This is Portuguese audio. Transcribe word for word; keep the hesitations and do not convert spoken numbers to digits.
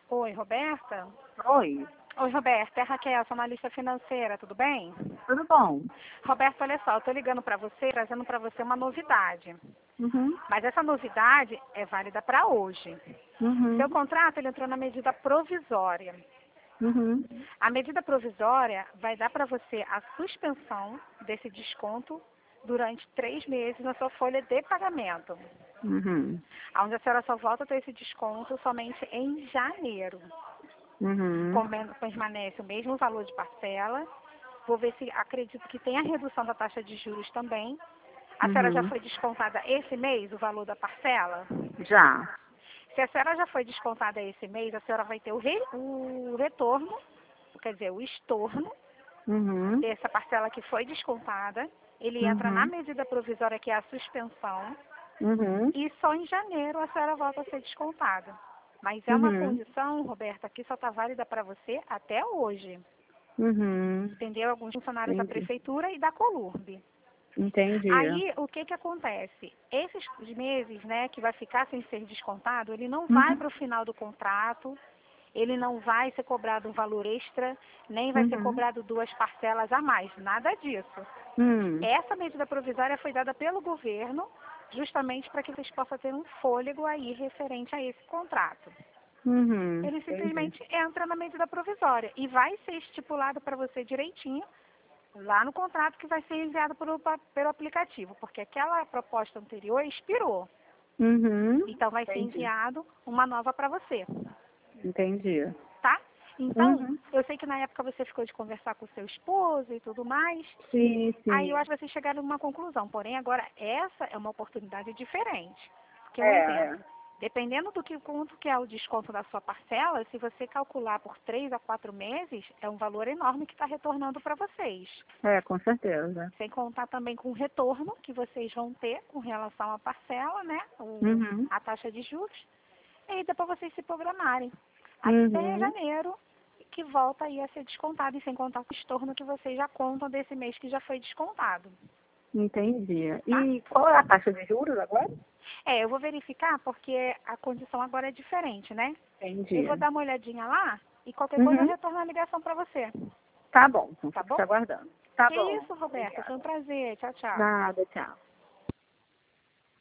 Oi, Roberta? Oi, Oi, Roberta, é a Raquel, sou analista financeira, tudo bem? tudo bom? Roberta, olha só, eu tô ligando para você, trazendo para você uma novidade. Uhum, Mas essa novidade é válida para hoje. Seu uhum, contrato ele entrou na medida provisória. uhum, A medida provisória vai dar para você a suspensão desse desconto durante três meses na sua folha de pagamento, uhum, onde a senhora só volta a ter esse desconto somente em janeiro. uhum, Comendo- Permanece o mesmo valor de parcela. Vou ver se acredito que tem a redução da taxa de juros também. A senhora já uhum. foi descontada esse mês o valor da parcela? Já. Se a senhora já foi descontada esse mês, a senhora vai ter o, re- o retorno, quer dizer, o estorno Uhum, dessa parcela que foi descontada. Ele entra na uhum, medida provisória, que é a suspensão, uhum, e só em janeiro a senhora volta a ser descontada. Mas é uma uhum, condição, Roberta, que só está válida para você até hoje. uhum. Entendeu? Alguns funcionários da Entendi, prefeitura e da Colurb. entendi. Aí, o que que acontece? Esses meses, né, que vai ficar sem ser descontado, ele não vai Uhum, para o final do contrato, ele não vai ser cobrado um valor extra, nem vai ser uhum, cobrado duas parcelas a mais, nada disso. uhum. Essa medida provisória foi dada pelo governo, justamente para que vocês possam ter um fôlego aí referente a esse contrato. Uhum, Ele entendi. simplesmente entra na medida provisória e vai ser estipulado para você direitinho lá no contrato que vai ser enviado pelo, pa- pelo aplicativo, porque aquela proposta anterior expirou. Uhum, Então vai ser entendi, enviado uma nova para você, entendi. tá? Então, Uhum. eu sei que na época você ficou de conversar com o seu esposo e tudo mais. Sim, Aí eu sim. acho que vocês chegaram numa conclusão. Porém, agora essa é uma oportunidade diferente. Porque um É, exemplo, é. dependendo do que quanto que é o desconto da sua parcela, se você calcular por três a quatro meses, é um valor enorme que está retornando para vocês. É, com certeza. Sem contar também com o retorno que vocês vão ter com relação à parcela, né? O, Uhum, a taxa de juros. E aí depois vocês se programarem. Até uhum. janeiro, que volta aí a ser descontado, e sem contar o estorno que vocês já contam desse mês que já foi descontado. Entendi. Tá? E qual é a taxa de juros agora? É, eu vou verificar porque a condição agora é diferente, né? Eu Entendi. vou dar uma olhadinha lá e qualquer coisa eu Uhum. retorno a ligação para você. Tá bom, então Tá fico bom? te aguardando. Tá Que bom. isso, Roberta. Foi um Obrigada. prazer. Tchau, tchau. Nada, tchau.